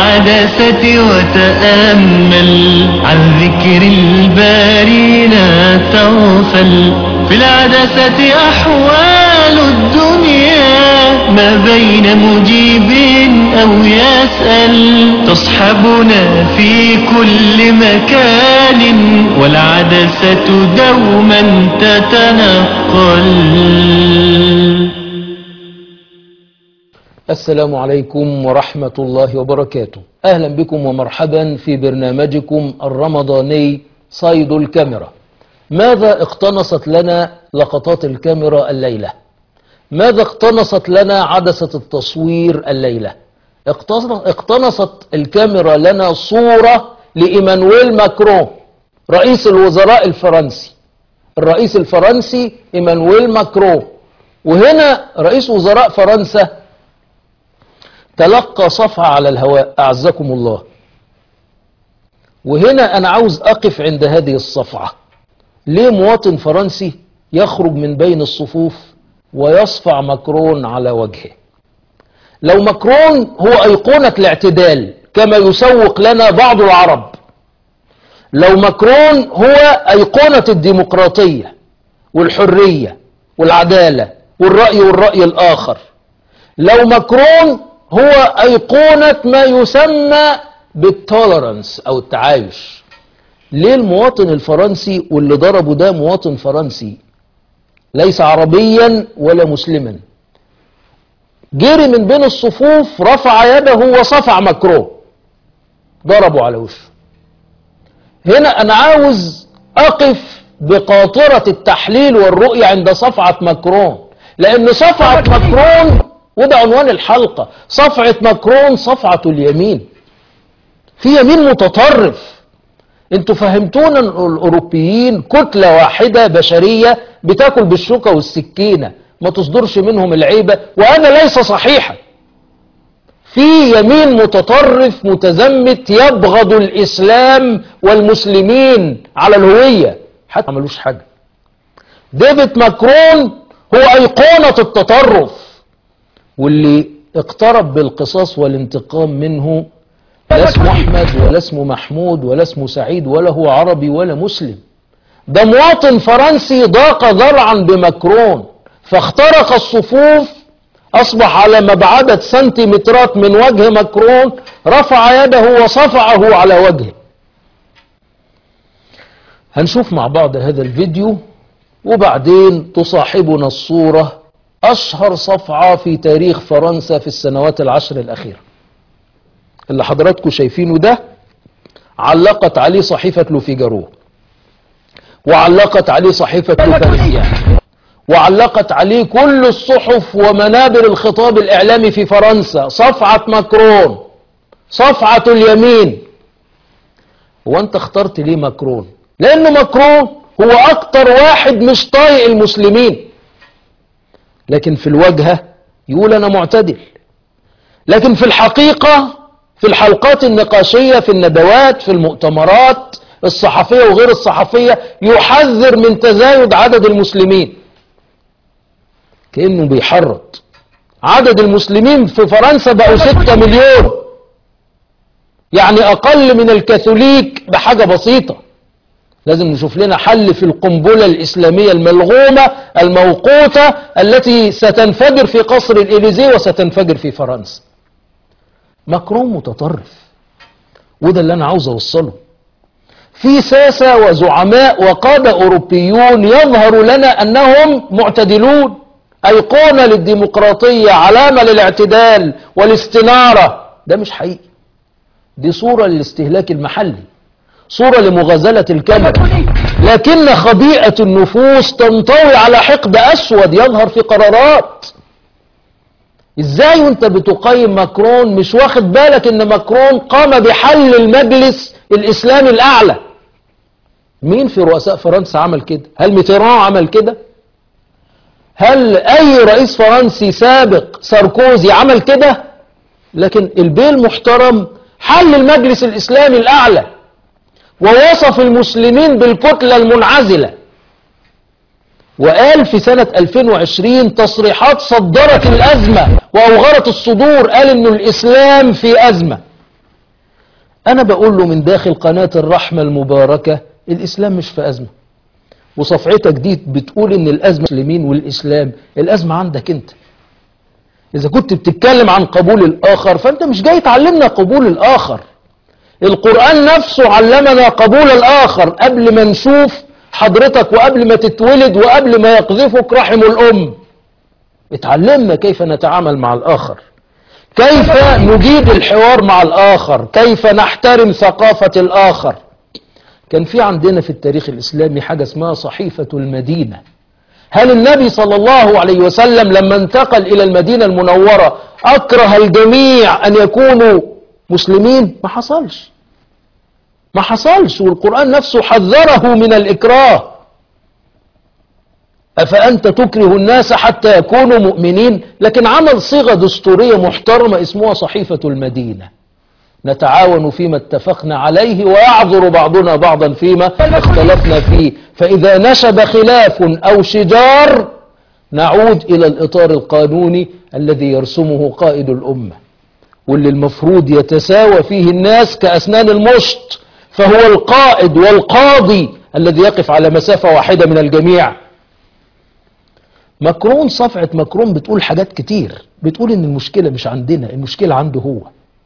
العدسة وتأمل عن ذكر الباري لا تغفل. في العدسة أحوال الدنيا ما بين مجيب أو يسأل، تصحبنا في كل مكان والعدسة دوما تتنقل. السلام عليكم ورحمة الله وبركاته. أهلا بكم ومرحبا في برنامجكم الرمضاني صيد الكاميرا. ماذا اقتنصت لنا لقطات الكاميرا الليلة؟ ماذا اقتنصت لنا عدسة التصوير الليلة؟ اقتنصت الكاميرا لنا صورة لإيمانويل ماكرون رئيس الوزراء الفرنسي. الرئيس الفرنسي إيمانويل ماكرون، وهنا رئيس وزراء فرنسا تلقى صفعة على الهواء أعزكم الله. وهنا أنا عاوز أقف عند هذه الصفعة. ليه مواطن فرنسي يخرج من بين الصفوف ويصفع ماكرون على وجهه؟ لو ماكرون هو أيقونة الاعتدال كما يسوق لنا بعض العرب، لو ماكرون هو أيقونة الديمقراطية والحرية والعدالة والرأي الآخر، لو ماكرون هو أيقونة ما يسمى بالتولرانس أو التعايش، ليه المواطن الفرنسي واللي ضربه ده مواطن فرنسي ليس عربيا ولا مسلما جري من بين الصفوف رفع يده وصفع ماكرون ضربه على وشه؟ هنا أنا عاوز أقف بقاطرة التحليل والرؤية عند صفعة ماكرون، لأن صفعة ماكرون وده عنوان الحلقة، صفعة ماكرون صفعة اليمين، في يمين متطرف. انتوا فهمتونا ان الاوروبيين كتلة واحدة بشرية بتاكل بالشوكة والسكينة، ما تصدرش منهم العيبة، وانا ليس صحيحا. في يمين متطرف متزمت يبغض الاسلام والمسلمين على الهوية، حتى ما عملوش حاجة. ديفيد ماكرون هو ايقونة التطرف، واللي اقترب بالقصاص والانتقام منه لا اسمه احمد ولا اسمه محمود ولا اسمه سعيد ولا هو عربي ولا مسلم، ده مواطن فرنسي ضاق ذرعا بماكرون فاخترق الصفوف، اصبح على مبعدة سنتيمترات من وجه ماكرون، رفع يده وصفعه على وجهه. هنشوف مع بعض هذا الفيديو وبعدين تصاحبنا الصورة أشهر صفعة في تاريخ فرنسا في السنوات العشر الأخيرة. اللي حضراتكم شايفينه ده علقت عليه صحيفة لوفيجارو، وعلقت عليه صحيفة لوباريسيان، وعلقت عليه كل الصحف ومنابر الخطاب الإعلامي في فرنسا. صفعة ماكرون، صفعة اليمين. وانت اخترت ليه ماكرون؟ لأنه ماكرون هو أكتر واحد مش طايق المسلمين، لكن في الواجهة يقول أنا معتدل، لكن في الحقيقة في الحلقات النقاشية في الندوات في المؤتمرات الصحفية وغير الصحفية يحذر من تزايد عدد المسلمين، كأنه بيحرض. عدد المسلمين في فرنسا بقوا 6 مليون، يعني أقل من الكاثوليك بحاجة بسيطة. لازم نشوف لنا حل في القنبلة الإسلامية الملغومة الموقوتة التي ستنفجر في قصر الإليزيه وستنفجر في فرنسا. ماكرون متطرف، وده اللي أنا عاوز أوصله. في ساسة وزعماء وقادة أوروبيون يظهر لنا أنهم معتدلون، أيقونة للديمقراطية، علامة للاعتدال والاستنارة. ده مش حقيقي، دي صورة للاستهلاك المحلي، صورة لمغازلة الكاميرا، لكن خبيئة النفوس تنطوي على حقد أسود يظهر في قرارات. ازاي وانت بتقيم ماكرون مش واخد بالك ان ماكرون قام بحل المجلس الإسلامي الأعلى؟ مين في رؤساء فرنسا عمل كده؟ هل ميتيران عمل كده؟ هل أي رئيس فرنسي سابق ساركوزي عمل كده؟ لكن البيه المحترم حل المجلس الإسلامي الأعلى ووصف المسلمين بالكتلة المنعزلة، وقال في سنة 2020 تصريحات صدرت الأزمة وأوغرت الصدور، قال إنه الإسلام في أزمة. أنا بقول له من داخل قناة الرحمة المباركة الإسلام مش في أزمة، وصفعتك دي بتقول إن الأزمة المسلمين والإسلام، الأزمة عندك أنت. إذا كنت بتتكلم عن قبول الآخر فأنت مش جاي تعلمنا قبول الآخر. القرآن نفسه علمنا قبول الآخر قبل ما نشوف حضرتك وقبل ما تتولد وقبل ما يقذفك رحم الأم. اتعلمنا كيف نتعامل مع الآخر، كيف نجيد الحوار مع الآخر، كيف نحترم ثقافة الآخر. كان في عندنا في التاريخ الإسلامي حاجة اسمها صحيفة المدينة. هل النبي صلى الله عليه وسلم لما انتقل إلى المدينة المنورة أكره الجميع أن يكونوا مسلمين؟ ما حصلش، والقرآن نفسه حذره من الإكراه. أفأنت تكره الناس حتى يكونوا مؤمنين؟ لكن عمل صيغة دستورية محترمة اسمها صحيفة المدينة، نتعاون فيما اتفقنا عليه ويعذر بعضنا بعضا فيما اختلفنا فيه، فإذا نشب خلاف أو شجار نعود إلى الإطار القانوني الذي يرسمه قائد الأمة، واللي المفروض يتساوى فيه الناس كأسنان المشط، فهو القائد والقاضي الذي يقف على مسافة واحدة من الجميع. ماكرون، صفعة ماكرون بتقول حاجات كتير، بتقول ان المشكلة مش عندنا، المشكلة عنده هو.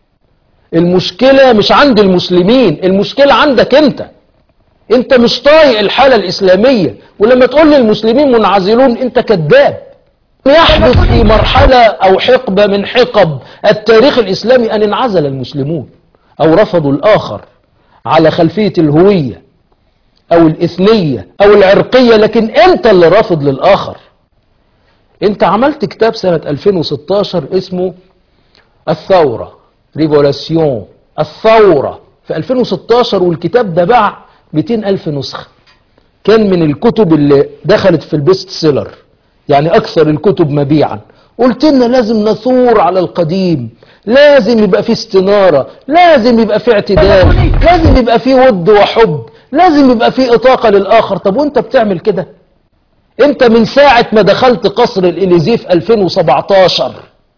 المشكلة مش عند المسلمين، المشكلة عندك انت مش طايق الحالة الإسلامية، ولما تقول للمسلمين منعزلون انت كذاب. يحدث في مرحلة او حقبة من حقب التاريخ الإسلامي ان انعزل المسلمون او رفضوا الآخر على خلفية الهوية او الإثنية او العرقية، لكن انت اللي رافض للآخر. انت عملت كتاب سنة 2016 اسمه الثورة، ريفولاسيون، الثورة، في 2016، والكتاب ده باع 200,000 نسخة. كان من الكتب اللي دخلت في البيست سيلر، يعني أكثر الكتب مبيعا. قلت لنا لازم نثور على القديم، لازم يبقى فيه استنارة، لازم يبقى فيه اعتدال، لازم يبقى فيه ود وحب، لازم يبقى فيه إطاقة للآخر. طب وانت بتعمل كده؟ انت من ساعة ما دخلت قصر الإليزيه في 2017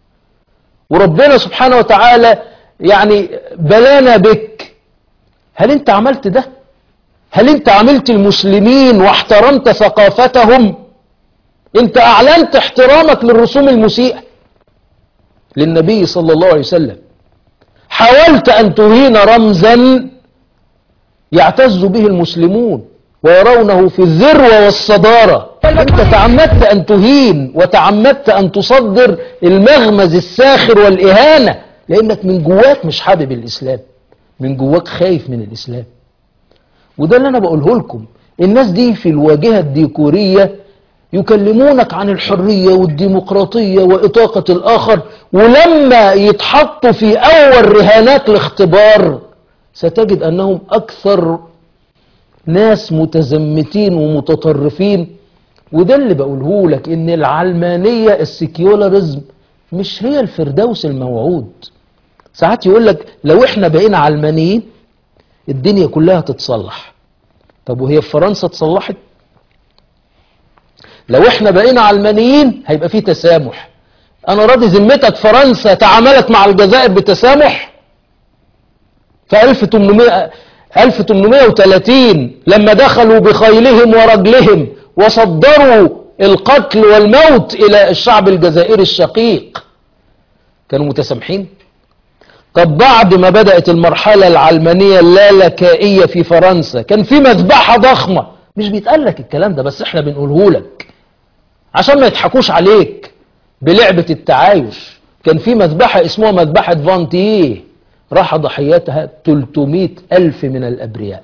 وربنا سبحانه وتعالى يعني بلانا بك، هل انت عملت ده؟ هل انت عملت المسلمين واحترمت ثقافتهم؟ انت اعلنت احترامك للرسوم المسيئة للنبي صلى الله عليه وسلم، حاولت ان تهين رمزا يعتز به المسلمون ويرونه في الذروة والصدارة. انت تعمدت ان تهين وتعمدت ان تصدر المغمز الساخر والإهانة، لانك من جواك مش حابب الإسلام، من جواك خايف من الإسلام. وده اللي انا بقوله لكم. الناس دي في الواجهة الديكورية يكلمونك عن الحرية والديمقراطية وإطاقة الآخر، ولما يتحطوا في أول رهانات الاختبار ستجد أنهم أكثر ناس متزمتين ومتطرفين. وده اللي بقوله لك، ان العلمانية السيكيولاريزم مش هي الفردوس الموعود. ساعات يقول لك لو احنا بقينا علمانيين الدنيا كلها تتصلح. طب وهي في فرنسا اتصلحت؟ لو احنا بقينا علمانيين هيبقى فيه تسامح. انا راضي ذمتك فرنسا تعاملت مع الجزائر بتسامح؟ في 1830 لما دخلوا بخيلهم ورجلهم وصدروا القتل والموت إلى الشعب الجزائري الشقيق، كانوا متسامحين؟ طب بعد ما بدأت المرحلة العلمانية اللالكائية في فرنسا كان في مذبحة ضخمة، مش بيتقال لك الكلام ده بس احنا بنقوله لك عشان ما يضحكوش عليك بلعبة التعايش. كان في مذبحة اسمها مذبحة فانتيه، راح ضحياتها 300,000 من الأبرياء.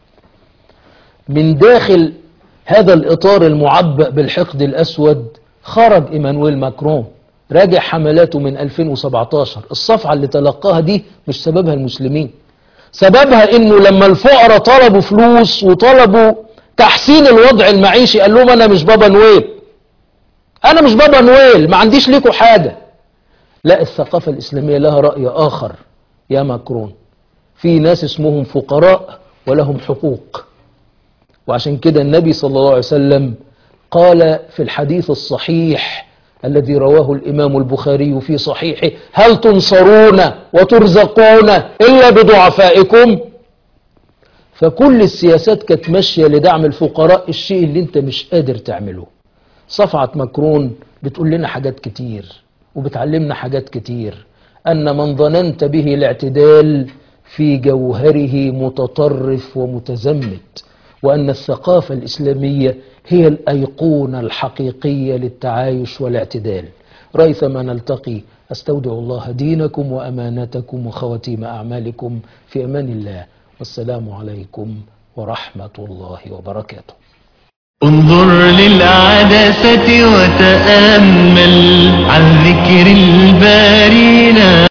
من داخل هذا الإطار المعبأ بالحقد الأسود خرج إيمانويل ماكرون، راجع حملاته من 2017. الصفعة اللي تلقاها دي مش سببها المسلمين، سببها إنه لما الفقراء طلبوا فلوس وطلبوا تحسين الوضع المعيشي قال لهم أنا مش بابا نويل، أنا مش بابا نويل، ما عنديش ليكوا حاجة. لا، الثقافة الإسلامية لها رأي آخر يا ماكرون. في ناس اسمهم فقراء ولهم حقوق، وعشان كده النبي صلى الله عليه وسلم قال في الحديث الصحيح الذي رواه الإمام البخاري في صحيحه: هل تنصرون وترزقون إلا بضعفائكم؟ فكل السياسات كانت ماشية لدعم الفقراء، الشيء اللي انت مش قادر تعمله. صفعة ماكرون بتقول لنا حاجات كتير وبتعلمنا حاجات كتير، أن من ظننت به الاعتدال في جوهره متطرف ومتزمت، وأن الثقافة الإسلامية هي الأيقونة الحقيقية للتعايش والاعتدال. ريثما نلتقي، أستودع الله دينكم وأمانتكم وخواتيم أعمالكم في أمان الله، والسلام عليكم ورحمة الله وبركاته. انظر للعدسة وتأمل عن ذكر البارين.